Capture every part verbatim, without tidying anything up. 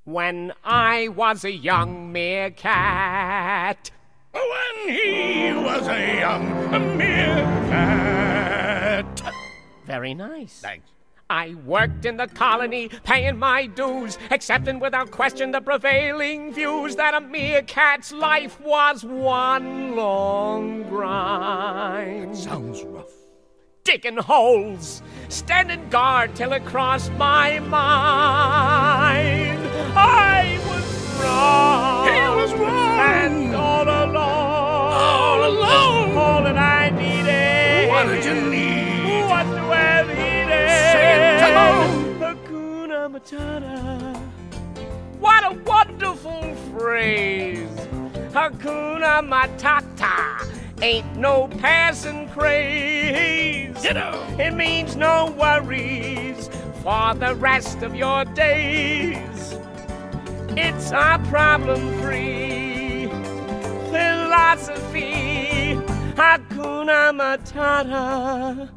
When I was a young meerkat. When he was a young meerkat. Very nice. Thanks. I worked in the colony, paying my dues, accepting without question the prevailing views that a meerkat's life was one long grind. Sounds rough. Digging holes, standing guard till it crossed my mind. I was wrong. He was wrong. And all alone. All alone. All that I needed. What did you need? What do I need? Sing it, come on. Hakuna Matata. What a wonderful phrase. Hakuna Matata. Ain't no passing craze. You know. It means no worries for the rest of your days. It's a problem-free philosophy. Hakuna Matata.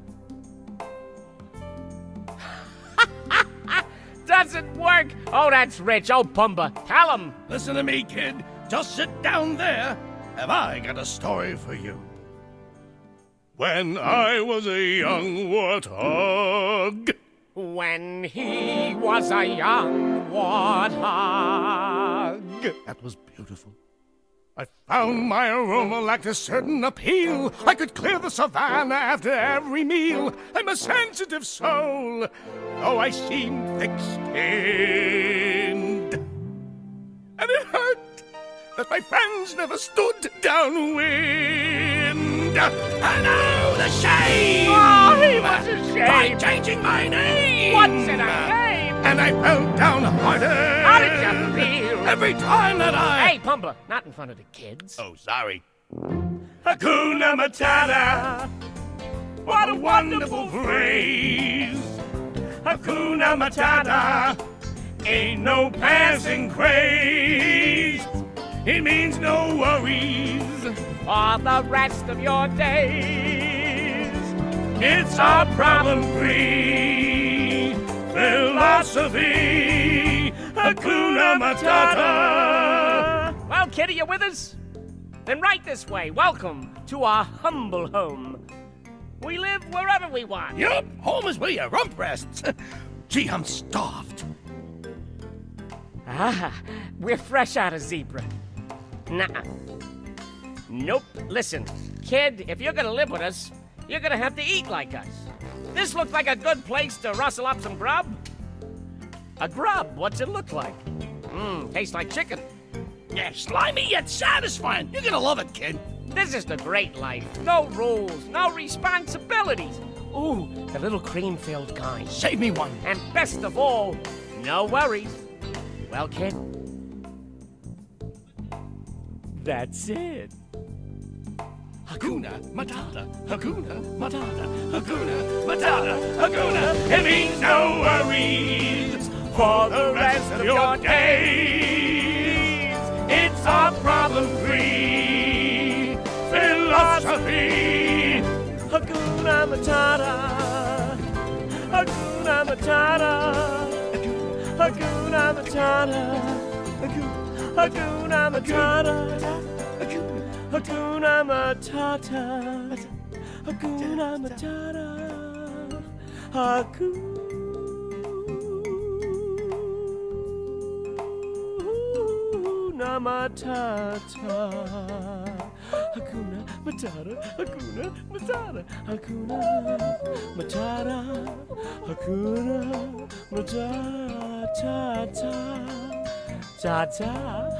Doesn't work. Oh, that's rich. Oh, Pumbaa, tell him. Listen to me, kid. Just sit down there. Have I got a story for you? When I was a young warthog. When he was a young warthog. That was beautiful. I found my aroma lacked a certain appeal. I could clear the savannah after every meal. I'm a sensitive soul, though I seem thick-skinned. And it hurt that my friends never stood downwind. And oh, the shame! Oh, he was ashamed. By changing my name! What's in a name? And I fell down harder. How did you feel? Every time that I... Hey, Pumbaa, not in front of the kids. Oh, sorry. Hakuna Matata. What a wonderful phrase. Hakuna Matata. Ain't no passing craze. It means no worries For the rest of your days. It's a problem-free philosophy. Hakuna Matata. Well, kid, are you with us? Then right this way. Welcome to our humble home. We live wherever we want. Yup, home is where your rump rests. Gee, I'm starved. Ah, we're fresh out of zebra. Nuh-uh. Nope. Listen, kid, if you're gonna live with us, you're gonna have to eat like us. This looks like a good place to rustle up some grub. A grub? What's it look like? Mmm, tastes like chicken. Yeah, slimy yet satisfying. You're gonna love it, kid. This is the great life. No rules, no responsibilities. Ooh, the little cream-filled kind. Save me one. And best of all, no worries. Well, kid, that's it. Hakuna Matata, Hakuna Matata, Hakuna Matata, Hakuna. It means no worries for the rest of your days. It's a problem-free philosophy. Hakuna Matata, Hakuna Matata, Hakuna Matata, Hakuna Matata, Hakuna Matata, Hakuna Matata, Hakuna Matata, Hakuna Matata, Hakuna Matata, Hakuna Matata, Hakuna Matata, ta-ta.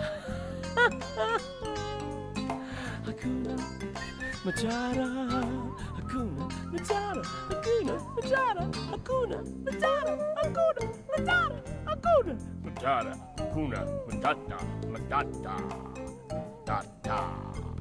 Hakuna Matata, Hakuna Matata, Hakuna Matata, Hakuna Matata, Hakuna Matata, Hakuna Matata, Hakuna Matata, Matata, ta-ta.